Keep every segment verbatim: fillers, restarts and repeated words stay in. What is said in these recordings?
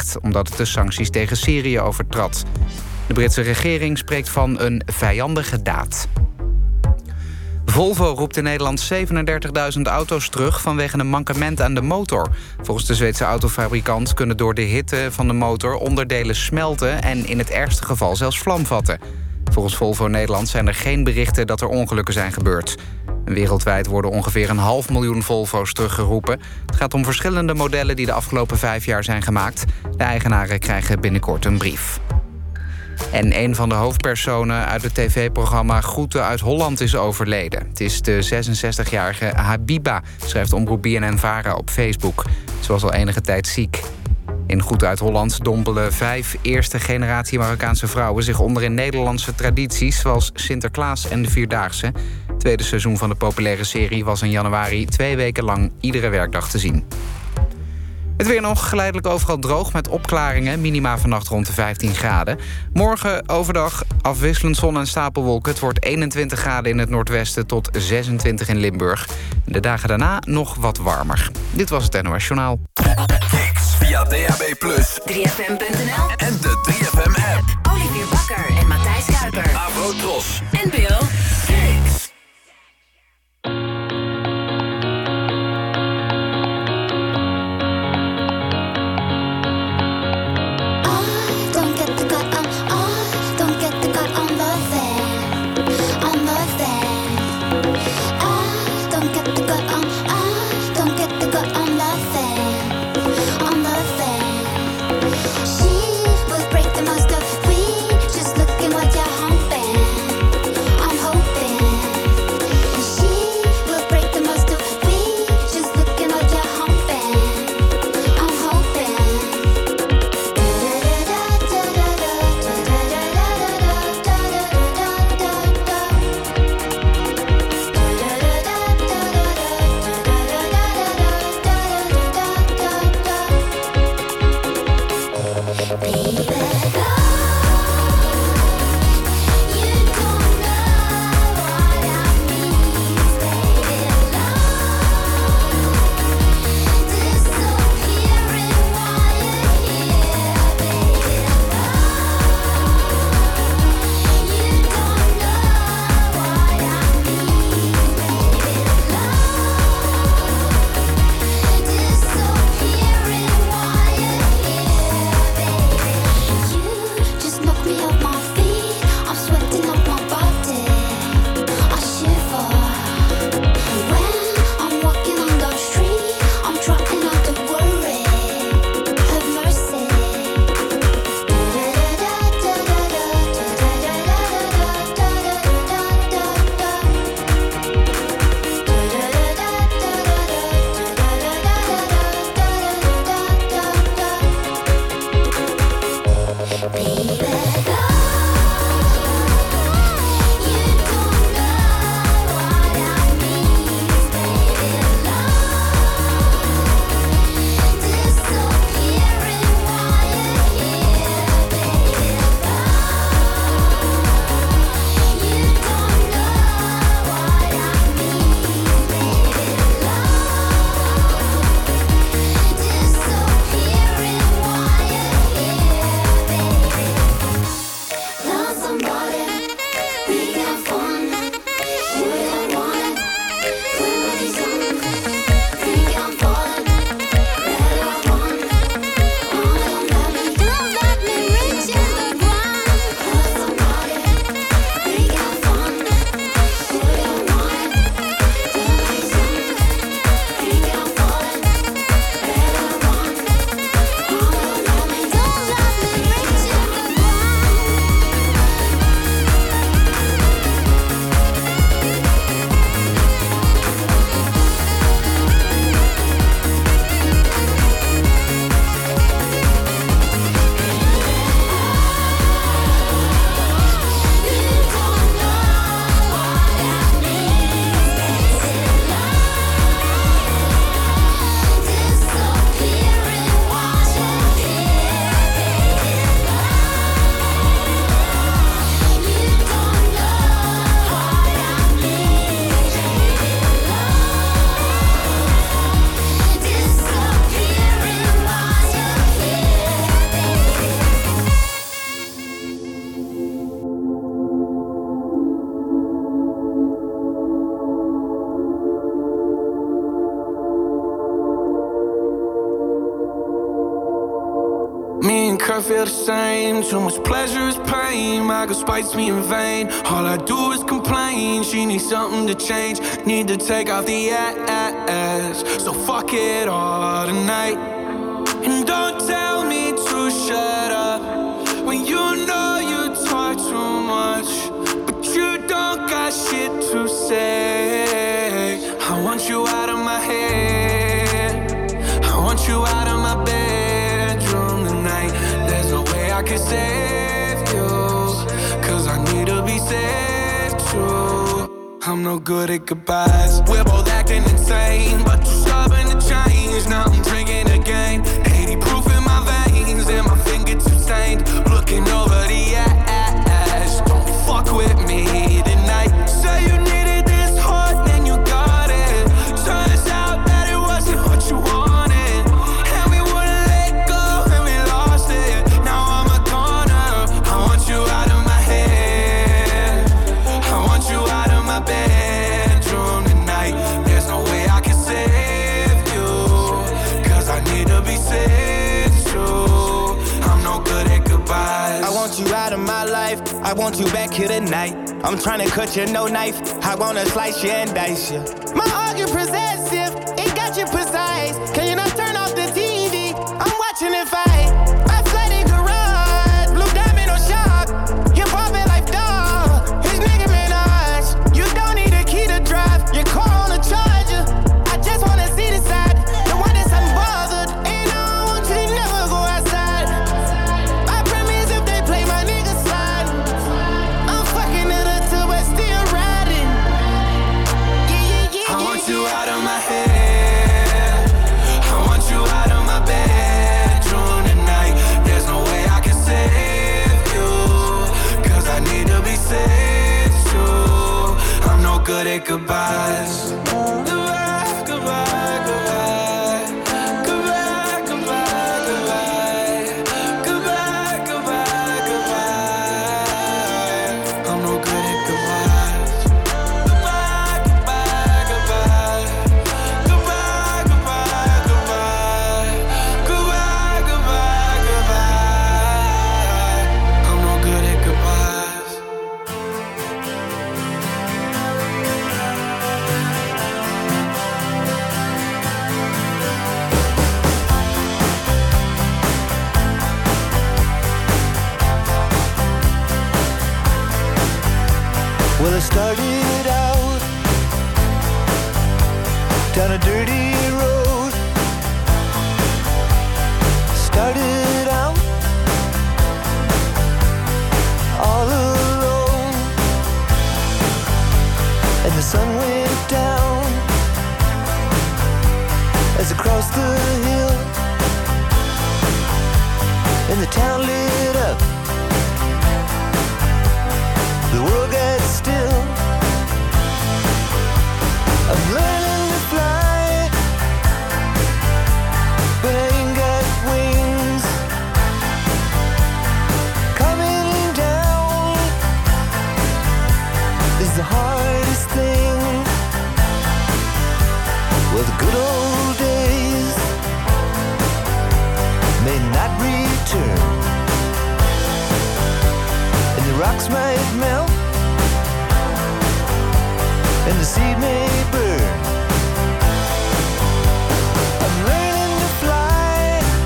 opgezegd, omdat het de sancties tegen Syrië overtrad. De Britse regering spreekt van een vijandige daad. Volvo roept in Nederland zevenendertigduizend auto's terug vanwege een mankement aan de motor. Volgens de Zweedse autofabrikant kunnen door de hitte van de motor onderdelen smelten en in het ergste geval zelfs vlam vatten. Volgens Volvo Nederland zijn er geen berichten dat er ongelukken zijn gebeurd. Wereldwijd worden ongeveer een half miljoen Volvo's teruggeroepen. Het gaat om verschillende modellen die de afgelopen vijf jaar zijn gemaakt. De eigenaren krijgen binnenkort een brief. En een van de hoofdpersonen uit het tv-programma Groeten uit Holland is overleden. Het is de zesenzestigjarige Habiba, schrijft omroep B N N-Vara op Facebook. Ze was al enige tijd ziek. In Groeten uit Holland dompelen vijf eerste generatie Marokkaanse vrouwen zich onder in Nederlandse tradities, zoals Sinterklaas en de Vierdaagse. Het tweede seizoen van de populaire serie was in januari twee weken lang iedere werkdag te zien. Het weer nog geleidelijk overal droog met opklaringen. Minima vannacht rond de vijftien graden. Morgen overdag afwisselend zon en stapelwolken. Het wordt eenentwintig graden in het noordwesten tot zesentwintig in Limburg. De dagen daarna nog wat warmer. Dit was het N O S Journaal. Kicks via D A B plus, drie F M punt N L en de drie F M app. Olivier Bakker en Matthijs Kuiper. Avro Tros En Bill Kicks. She will break the most of we. Just looking what you're humping. I'm Me and Kurt feel the same. Too much pleasure is pain. My girl spites me in vain. All I do is complain. She needs something to change. Need to take off the ass. So fuck it all tonight. And don't tell me to shut up when you know you talk too much, but you don't got shit to say. I want you out of my head. I want you out of my bedroom tonight. There's no way I can save you, cause I need to be saved too. I'm no good at goodbyes. We're both acting insane, but you're stubborn to change. Now I'm drinking again. eighty proof in my veins, and my fingertips stained. Looking over the ass. Don't fuck with me tonight. Say you needed this hard, then you got it. Turns out that it wasn't what you wanted, and we wouldn't let go, and we lost it. Now I'm a goner. I want you out of my head. I want you out of my bedroom tonight. There's no way I can save you, cause I need to be saved too. I'm no good at goodbyes. I want you out of my life. I want you back here tonight. I'm trying to cut you, no knife. I wanna slice you and dice you. My argument possessive, it got you precise. Can you not turn off the T V? I'm watching it fight. My flooded garage, blue diamond on shock. You're popping like dog. His nigga Minaj. You don't need a key to drive. Your car on a charger. I just wanna see the side, the one that's unbothered. And I don't want you to never go outside. I promise if they play my nigga slide, I'm fucking it up till we're still riding. Yeah, yeah, yeah, I want yeah, you yeah. out of my head. I want you out of my bedroom tonight. There's no way I can save you, cause I need to be saved too. I'm no good at goodbyes. Goodbye, goodbye, goodbye. Goodbye, goodbye, goodbye. Goodbye, goodbye, goodbye. I'm no good at goodbyes. Goodbye, goodbye, goodbye. Goodbye, goodbye, goodbye. Goodbye, goodbye, goodbye. I'm no good at goodbyes. Well, I started out down a dirty road. Started out all alone, and the sun went down as I crossed the hill, and the town lit up. The world got still. I'm learning to fly, but I ain't got wings. Coming down is the hardest thing. Well, the good old days may not return, and the rocks might melt, and the seed may burn. I'm learning to fly,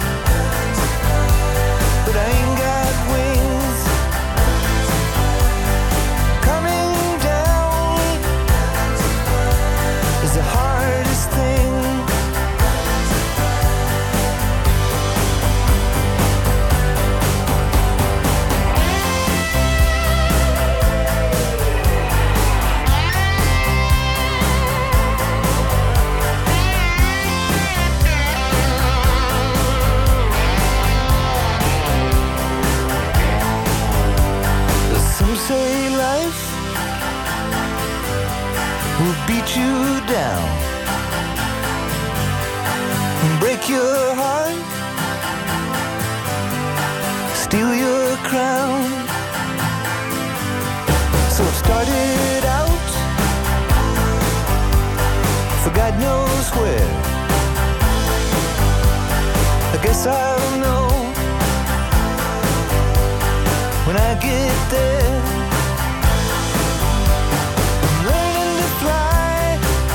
but I ain't got wings. Coming down is the hardest thing. Some say life will beat you down, break your heart, steal your crown. So I've started out for God knows where. I guess I'll know when I get there. I'm learning to fly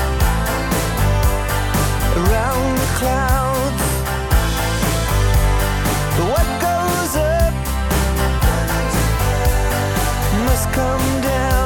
around the clouds. What goes up must come down.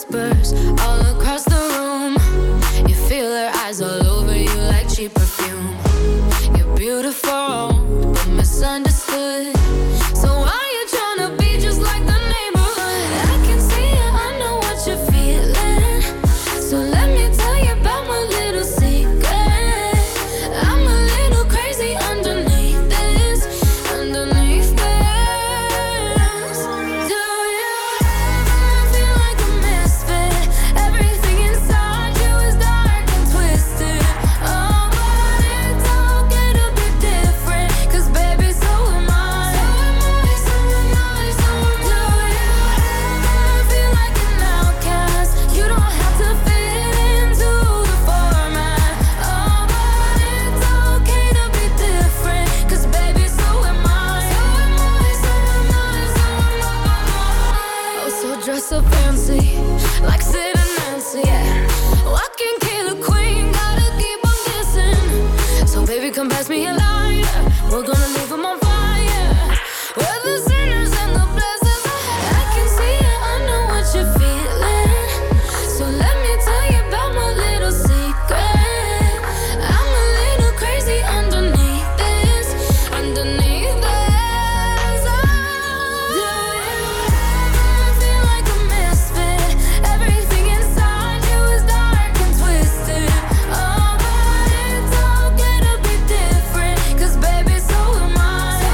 whispers all across the room. You feel her eyes all over you like cheap perfume. You're beautiful, but misunderstood. So why you tryna be just like the neighborhood? I can see it, I know what you're feeling. So let me tell you about my little secret. I'm a little crazy underneath this, underneath this. Do you ever feel like a misfit? Everything inside you is dark and twisted. Oh, but it's okay to be different, 'cause baby, so am I. So am I, so am I, so am I. Do you ever feel like an outcast? You don't have to fit into the format. Oh, but it's okay to be different, 'cause baby, so am I. So am I, so am I, so am I. Oh, so dress up fancy, like Sid and Nancy, yeah. Walking killer queen, gotta keep on kissing. So baby, come pass me a lighter. We're gonna leave 'em on fire. We're the sinners and the blessings. I can see it, I know what you're feeling. So let me tell you about my little secret. I'm a little crazy underneath this, underneath this. Oh, do you ever feel like a misfit? Everything inside you is dark and twisted. Oh, but it's okay to be different, 'cause baby, so am I. So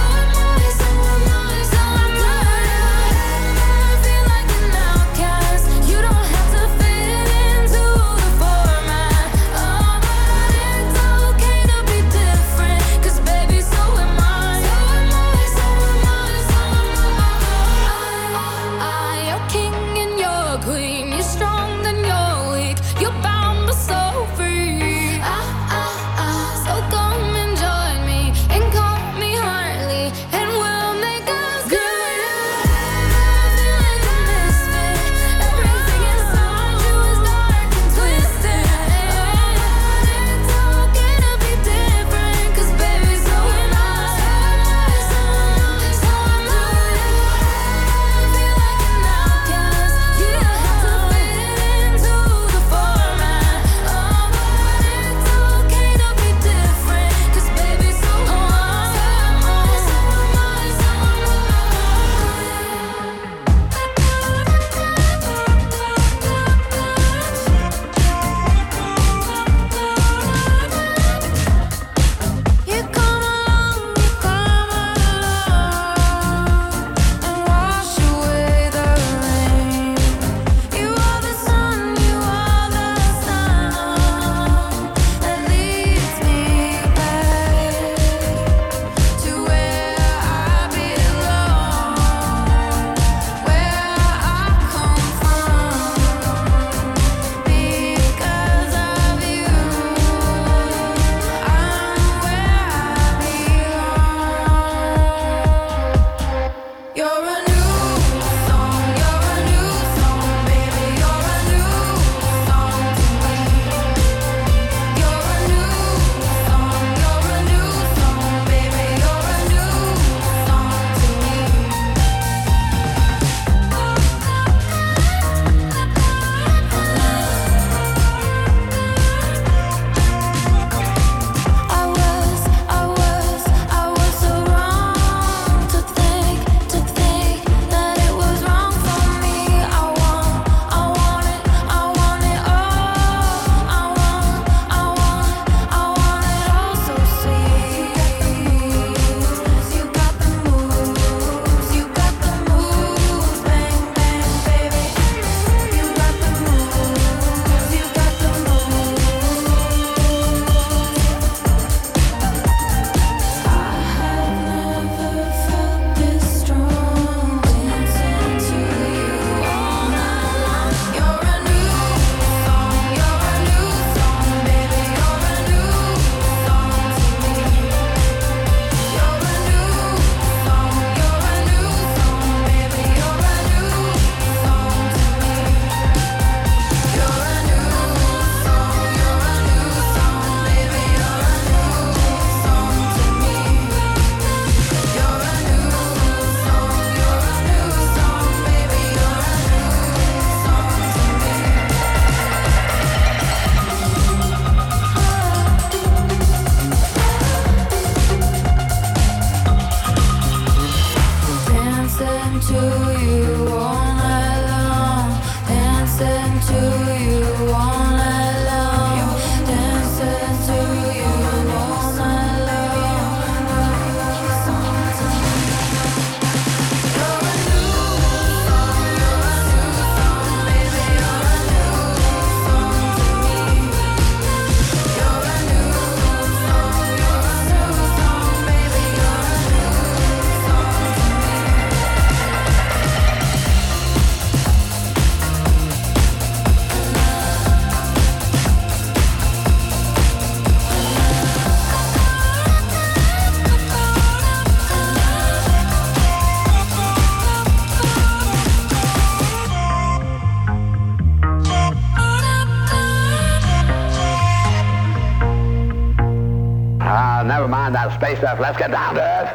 never mind that space stuff. Let's get down to earth.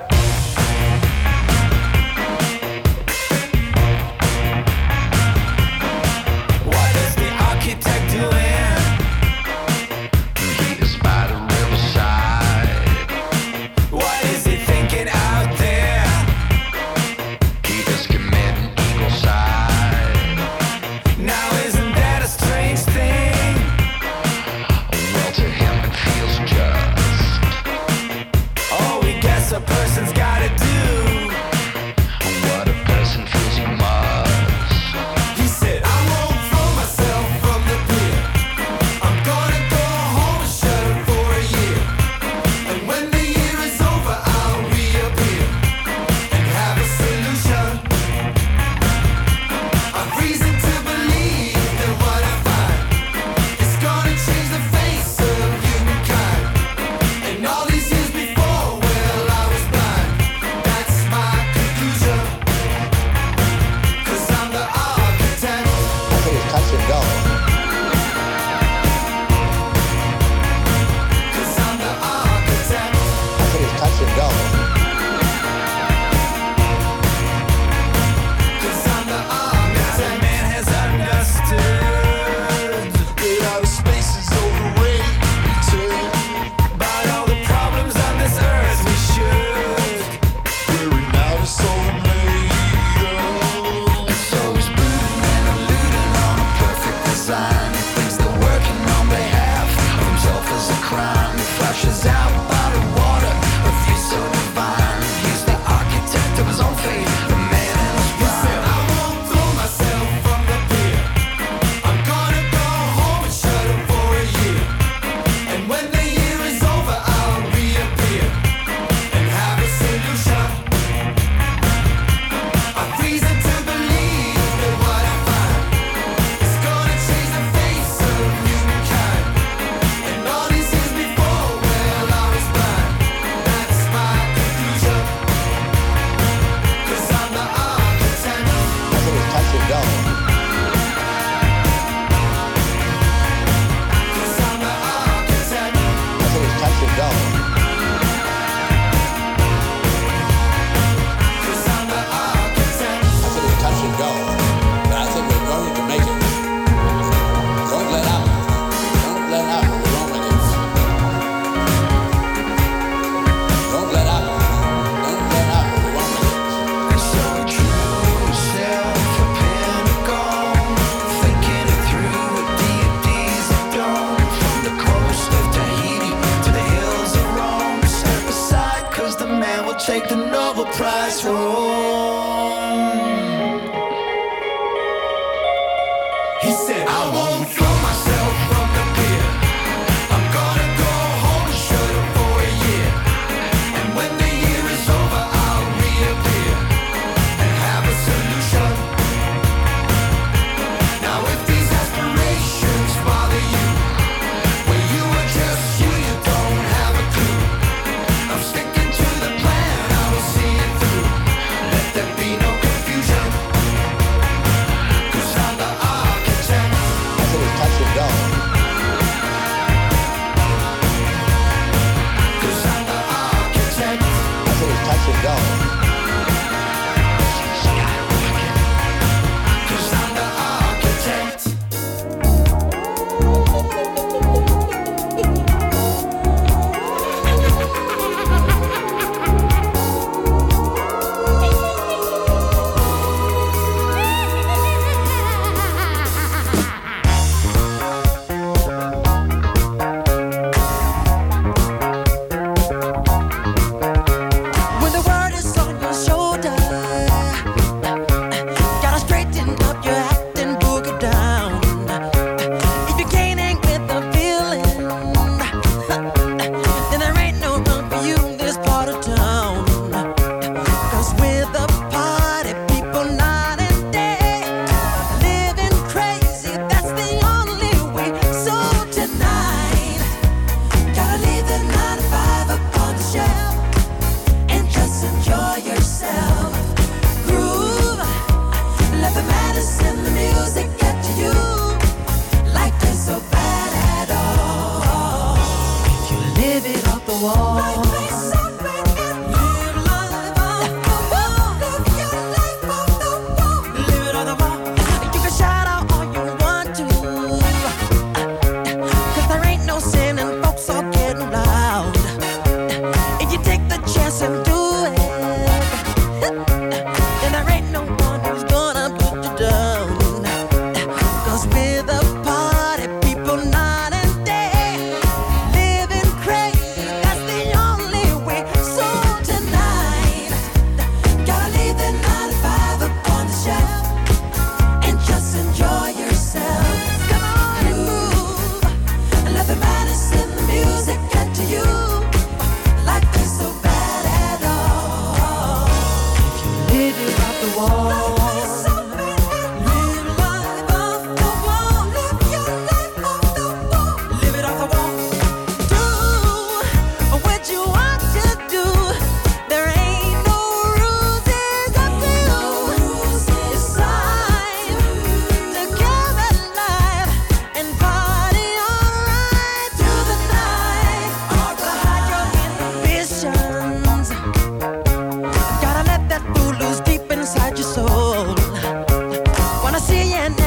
What is the architect doing? He is by the riverside. What is he thinking out there? He is committing eagle side. Now isn't that a strange thing? Well, to him it feels just. Oh, we guess a person's gotta do What a person feels he must. He said, I won't throw myself from the pier. I'm gonna go home and shut up for a year. And when the year is over, I'll reappear and have a solution. I've reason to believe that what I find is gonna change the face of humankind. And all these years before, well, I was blind. That's my conclusion. Cause I'm the architect. I think it's touch and go. Cause I'm the architect. I think it's touch and go. Cause I'm the architect. Man has understood Get out of space is overrated. about all the problems on this earth. We should. Wearing out a soul later. And so he's brooding and alluding on a perfect design. He thinks they're working on behalf of himself as a crime. He flashes out by the water, a view so divine. He's the architect of his own fate, the man in his prime. I won't throw myself from the pier. I'm gonna go home and shut up for a year. And when the year is over, I'll reappear and have a solution. I've reason to believe that what I find is gonna change the face of humankind. And all these years before, well, I was blind. That's my conclusion. Cause I'm the architect. I think it's touch and go. Cause I'm the architect. I think it's touch and go. Cause I'm the architect. I think it's touch and go. But I think we're going to make it. Don't let up. Don't let up. We won't make it. Don't let up. Don't let up. We won't make it. And so he drew himself a pentagon, thinking it through with deities of dawn. From the coast of Tahiti to the hills of Rome, step aside, cause the man will take the Nobel Prize home. He said, I won't throw myself from the pier. I'm gonna go home and shut up for a year. And when the year is over, I'll reappear and have a solution. Now if these aspirations bother you, when you are just you, you don't have a clue. I'm sticking to the plan, I will see it through. Let there be no confusion. Cause I'm the architect. I think it's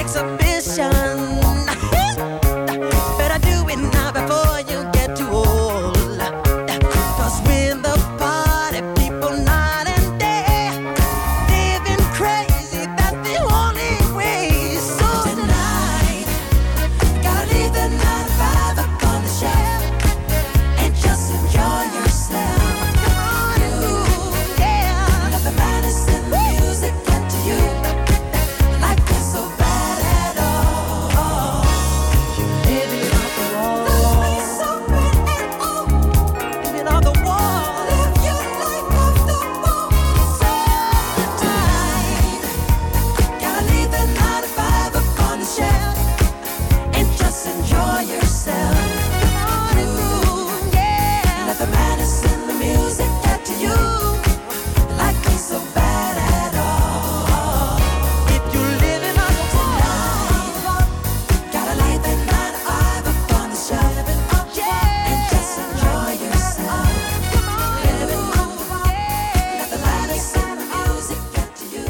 exhibition. Better do it now before you get too old. 'Cause we're the party people night and day. Living crazy, that's the only way. So tonight, gotta leave the nine to five up on the shelf and just enjoy yourself. Come on, you, yeah. Let the madness and the music get to you. Life is so bad at all. Living off the wall. Life is so bad at all. Living off the wall. Live your life off the wall. So tonight, gotta leave the nine to five up on the shelf and just enjoy yourself. Come on, ooh, yeah. Let the madness and the music get to you. Life ain't so bad at all. If you're living on the wall, gotta lay the nine to five up on the shelf and just enjoy yourself. Come on, living on the wall. Let the madness and the music get to you.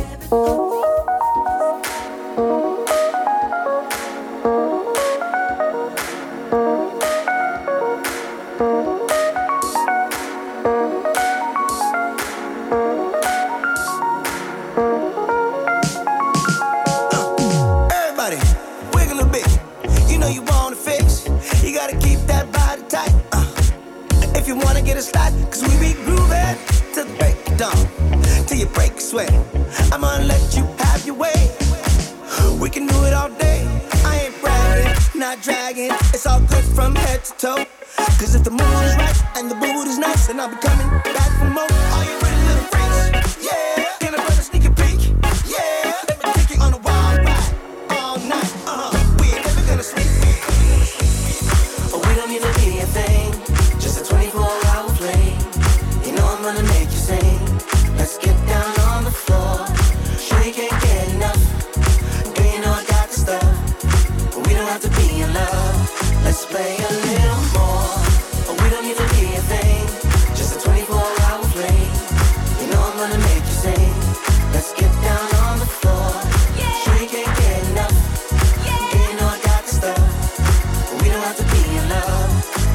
Everybody, wiggle a bit. You know you want to fix. You gotta keep that body tight. Uh, if you wanna get a start, 'cause we be grooving till the break of dawn, till you break a sweat. I'm gonna let you have your way. We can do it all day. I ain't bragging, not dragging. It's all good from head to toe. 'Cause if the mood is right and the mood is nice, then I'll be coming back for more. Are you ready, little freaks? Yeah. Can I run a sneaky peek? Yeah. Let me take you on a wild ride all night. Uh-huh. We ain't never gonna sleep. Oh, we don't need to be a thing, just a twenty-four hour flame. You know I'm gonna make you sing. Let's get down on the floor. Sure you can't get enough. Girl, you know I got the stuff. But we don't have to be in love. Let's play a little more. Oh, we don't need to be a thing, just a twenty-four hour flame. You know I'm gonna make you sing. Let's get down on the floor. Sure you can't get enough. Girl, you know I got the stuff. But we don't have to be in love.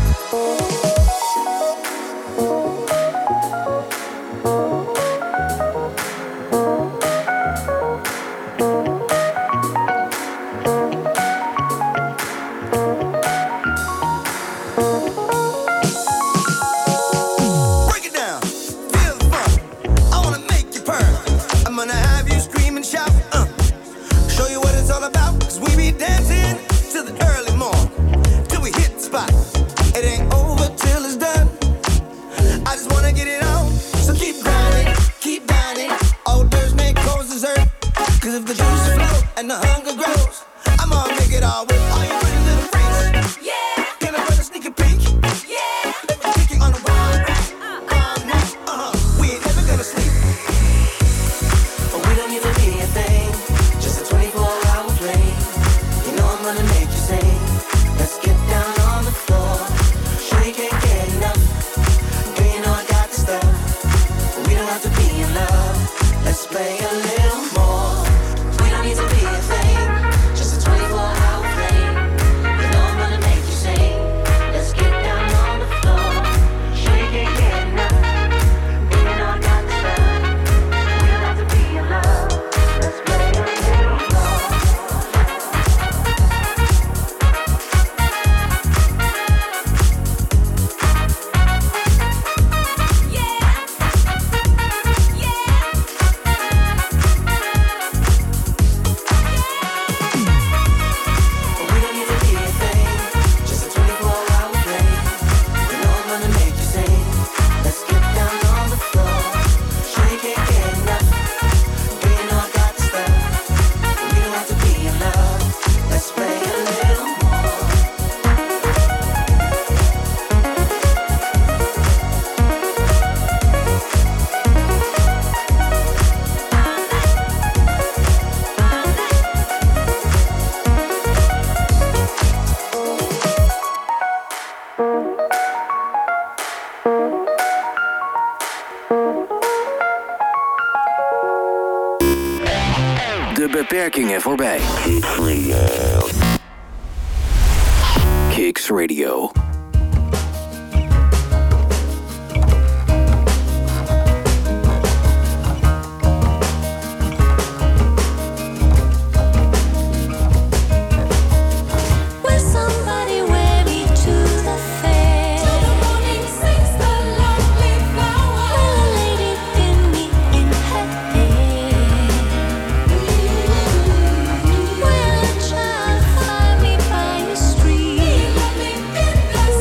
Break it down, feel the funk. I wanna make you purr. I'm gonna have you scream and shout. Uh. Show you what it's all about. 'Cause we be dancing till the early morn, till we hit the spot. It ain't over till it's done. I just wanna get it on. So keep grinding, keep dining. All dirts make clothes dessert. 'Cause if the juice flow and the hunger grows, I'm gonna make it all work. Are you ready, little freaks? Yeah. Can I run a sneaky peek? Yeah. Let me take you on a wild ride all night. Uh-huh. We ain't never gonna sleep. But we don't need to be a thing, just a twenty-four hour flame. You know I'm gonna make you sing. Let's get down on the floor. Sure you can't get enough. Girl, you know I got the stuff. But we don't have to be in love. Let's play a little more. We don't need to be a thing, just a twenty-four hour flame. beperkingen voorbij. Kicks Radio. Will a child find me by a street?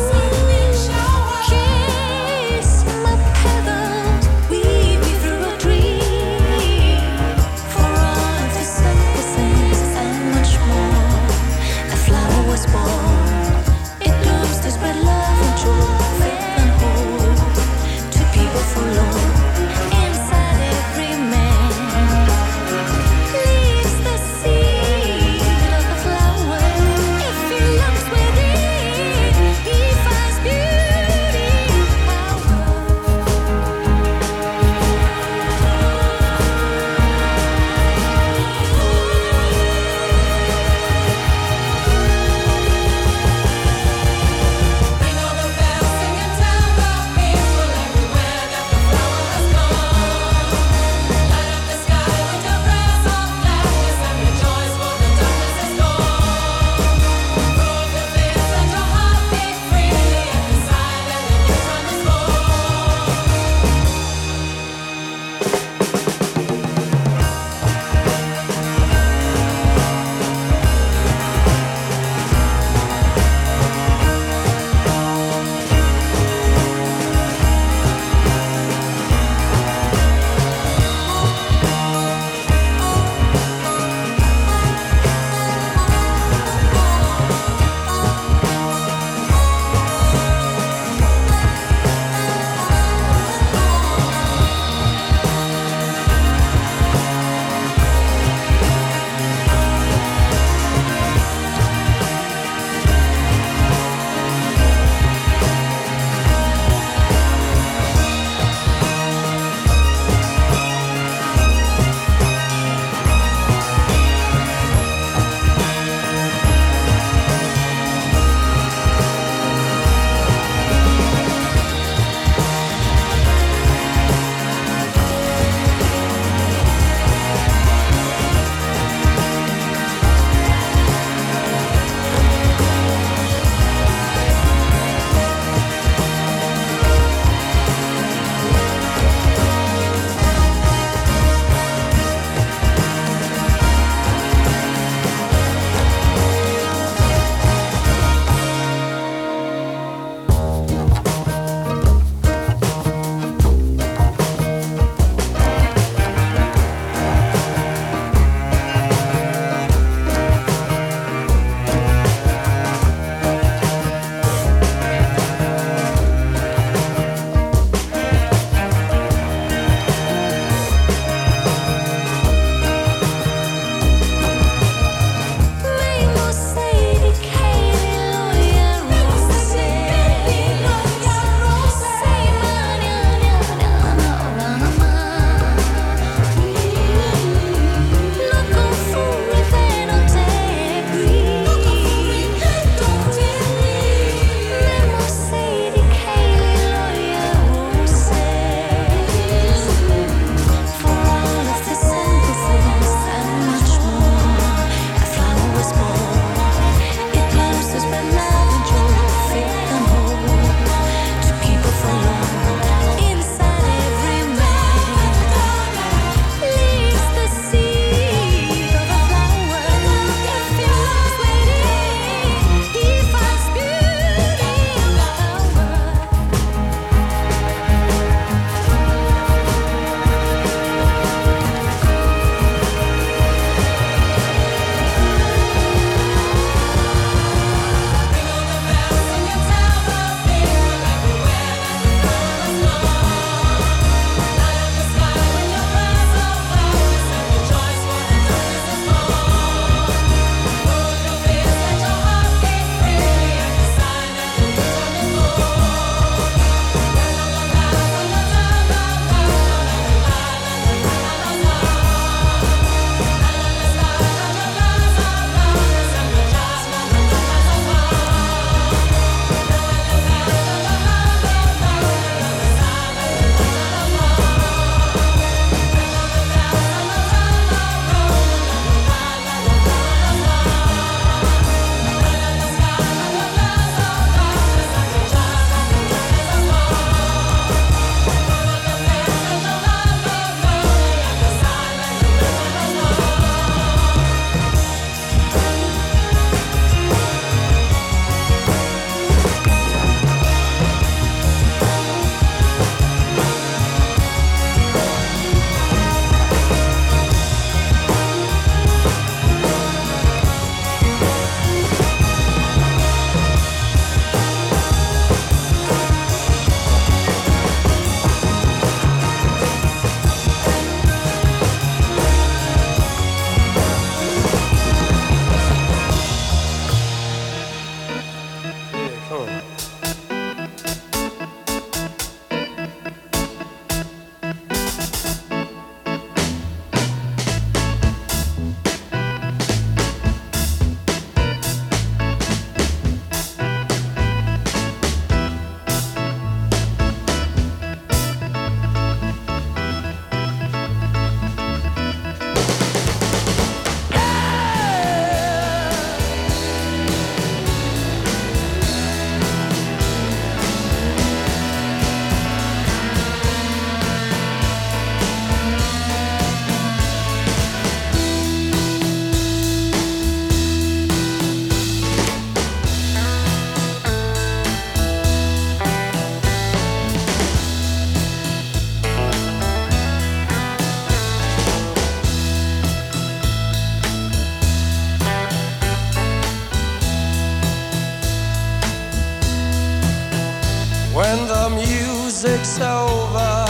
when the music's over.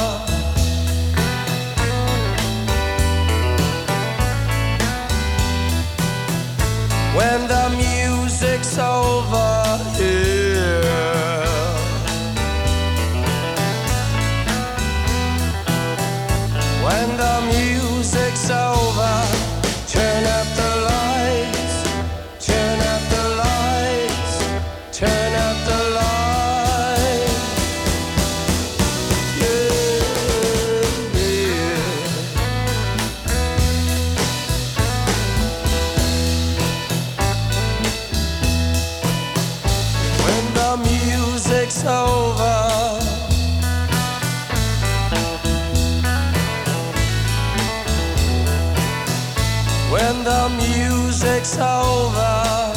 When the music's over, yeah. When the music's over, turn up the lights, turn up the lights, turn up the lights. Yeah, yeah. When the music's over, when the music's over,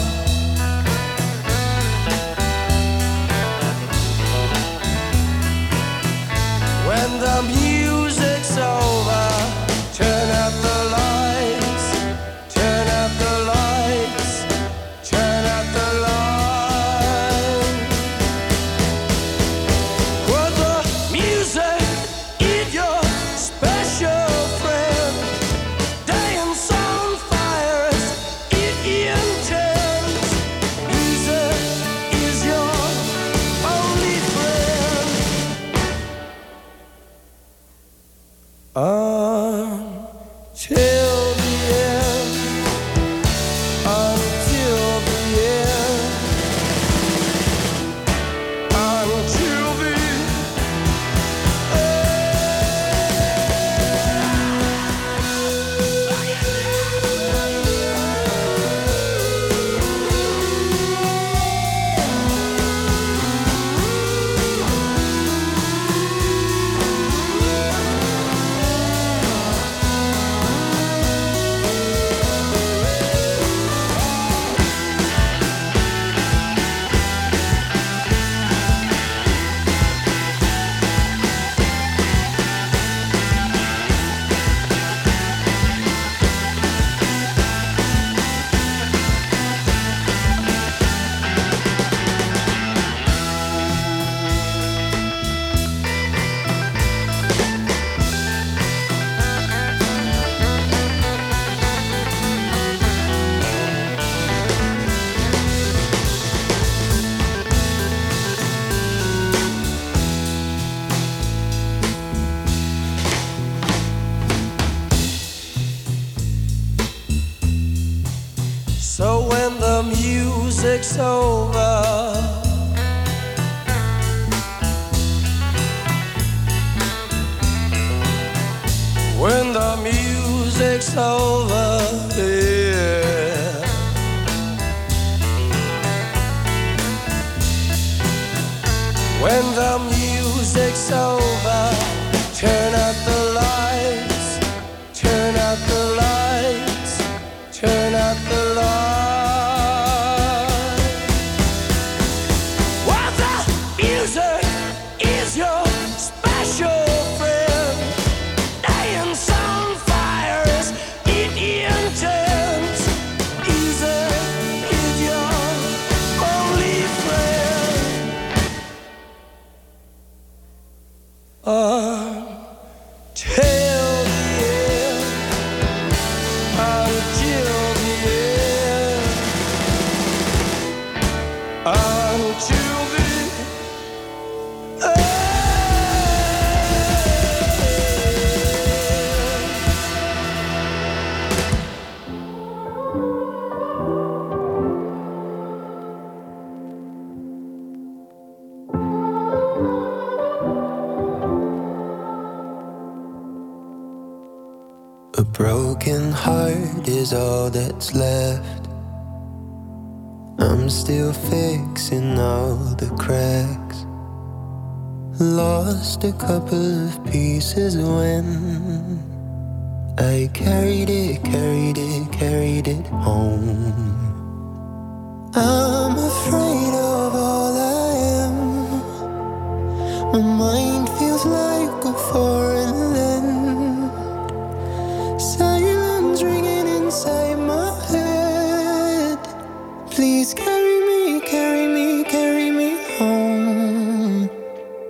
when the music's over, turn up the lights, turn up the lights, turn up the lights. Well, the music is your special friend. Dance on fire, it intends. Music is your only friend. Until the end, until the end, until the So when the music's over, when the music's over, yeah. When the music's over, turn up the lights, turn up the lights, turn up the lights. Well, the music is your special friend. Dance on fire, it intends. Music is your only friend. Until the end, until the end, until the end. A broken heart is all that's left. I'm still fixing all the cracks. Lost a couple of pieces when I carried it, carried it, carried it home. I'm afraid of all I am. My mind feels like a foreign land. Silence ringing inside my head. Please carry me, carry me, carry me home.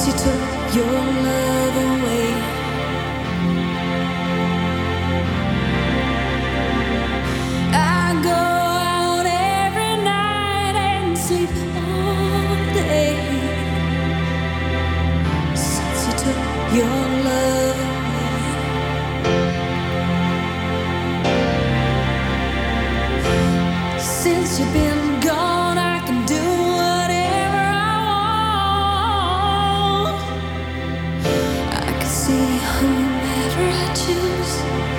since you took your love away. I go out every night and sleep all day since you took your love away. Since you've been gone, I can do whatever I want. I can see whomever I choose.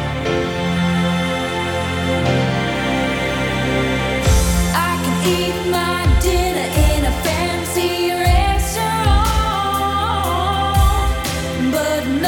I can eat my dinner in a fancy restaurant, but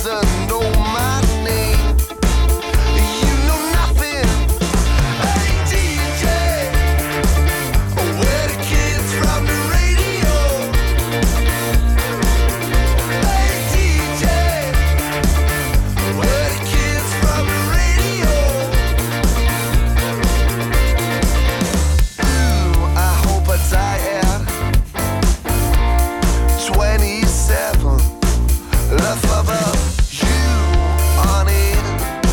doesn't know my name. You know nothing. Hey D J, where the kids from the radio? Hey D J, where the kids from the radio? Ooh, I hope I die at twenty-seven. Left above you on it.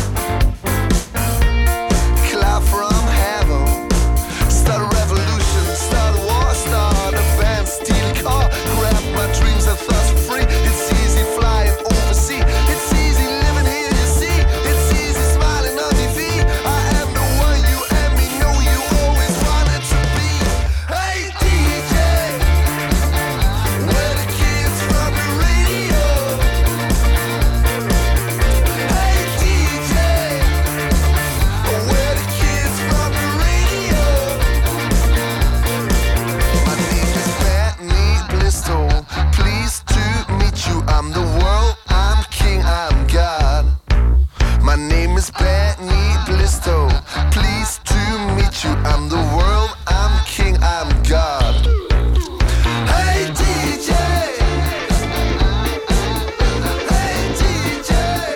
Cloud from heaven. Start a revolution, start a war, start a band, steal a car, grab my dreams and thirst for free. It's easy flying overseas. It's easy living here, you see. It's easy smiling on T V. I am the one you and me know you always wanted to be. Hey D J, where the kids from the radio? Hey D J, where the kids from the radio? My name is Benny Blisto. Pleased to meet you. I'm the world, I'm king, I'm God. My name is Benny Blisto. Pleased to meet you. I'm the world, I'm king, I'm God. Hey D J, hey D J,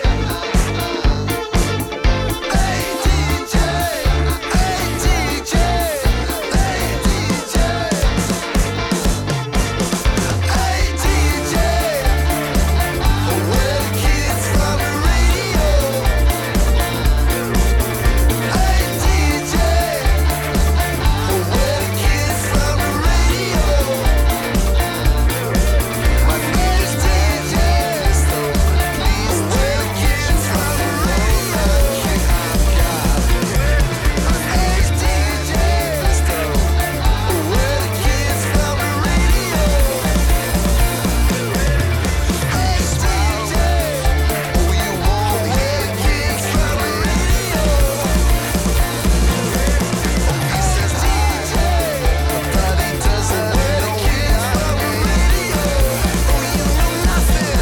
hey D J, hey D J, hey D J, hey D J, where the kids from the radio? Hey D J, where the kids from the radio? My name is D J Blisto. Please, where the kids from the radio? Hey D J Blisto, where the kids from the radio? Hey D J, oh you won't hear the kids from the radio. He says D J, but he doesn't know the kids from the radio. Oh you know nothing.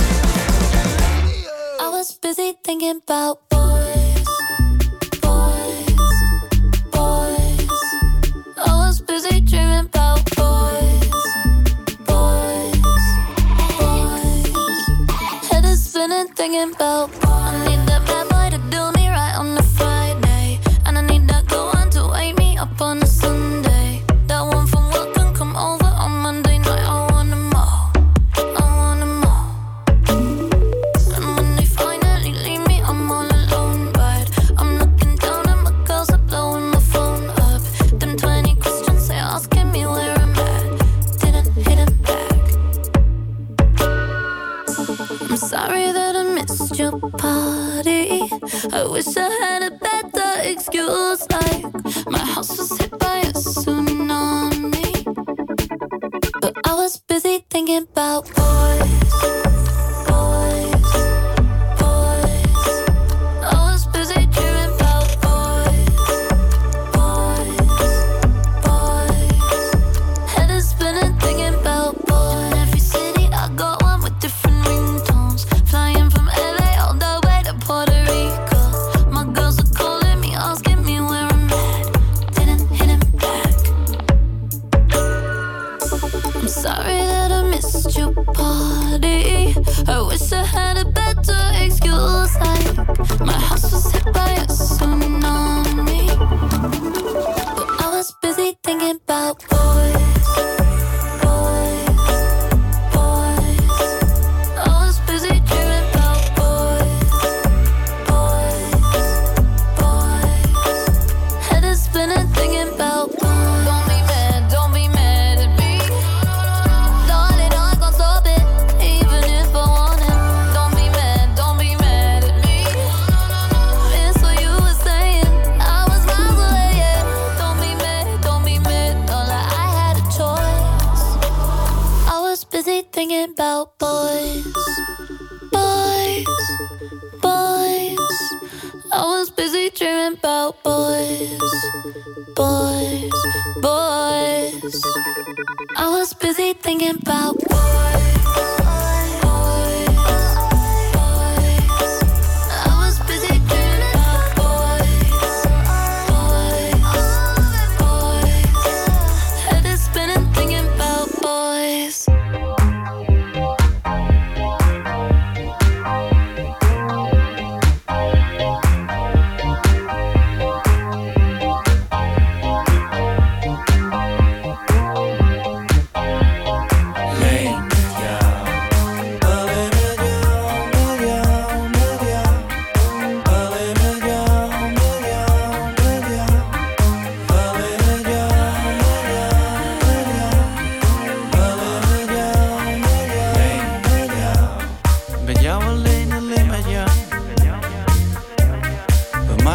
I was busy thinking about boys, boys, boys. I was busy dreaming about boys, boys, boys. Head is spinning thinking about boys. I need that bad boy to do me right on a Friday, and I need that good one to wake me up on a Sunday. That one from work can come over on Monday night. I want them all, I want them all. And when they finally leave me, I'm all alone, right? I'm looking down at my girls are blowing my phone up. Them twenty questions they asking me where I'm at. Didn't hit it back. I'm sorry that I missed your party. I wish I had a better excuse, like my house was hit by a tsunami. But I was busy thinking about boys, boys, boys. I was busy dreaming about boys, boys, boys. Head is spinning thinking about boys. In every city I got one with different ringtones. Flying from L A all the way to Puerto Rico. My girls are calling me, asking me where I'm at. Didn't hit him back. I'm sorry that I missed your party. I wish I had a better excuse, like my house was hit by a tsunami. But I was busy thinking about boys, boys, boys. I was busy dreaming about boys, boys, boys. Head is spinning thinking about boys. Don't be mad, don't be mad at me. Darling, I can't stop it, even if I want it. Don't be mad, don't be mad at me. It's what you were saying, I was miles away, yeah. Don't be mad, don't be mad, not like I had a choice. I was busy thinking about boys, boys, boys. I was busy dreaming about boys, boys, boys. I was busy thinking about boys, boys, boys.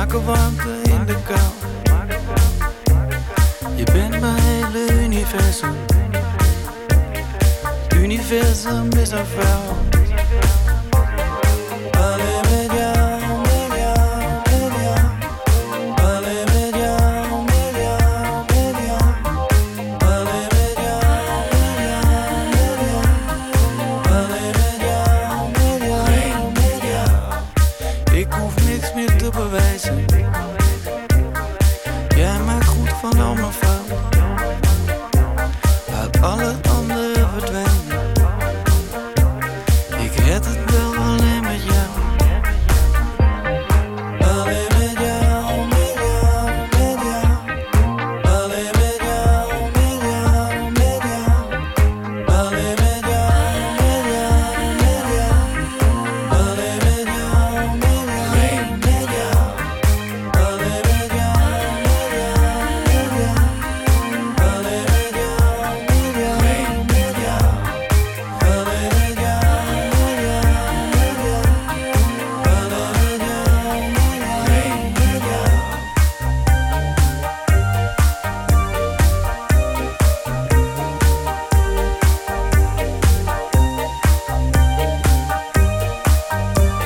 maken warmte in de kou. Je bent mijn hele universum. Universum is een vrouw.